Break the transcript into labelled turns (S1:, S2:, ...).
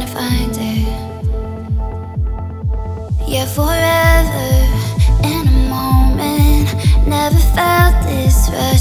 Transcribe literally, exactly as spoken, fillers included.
S1: find it. Yeah, forever in a moment. Never felt this rush.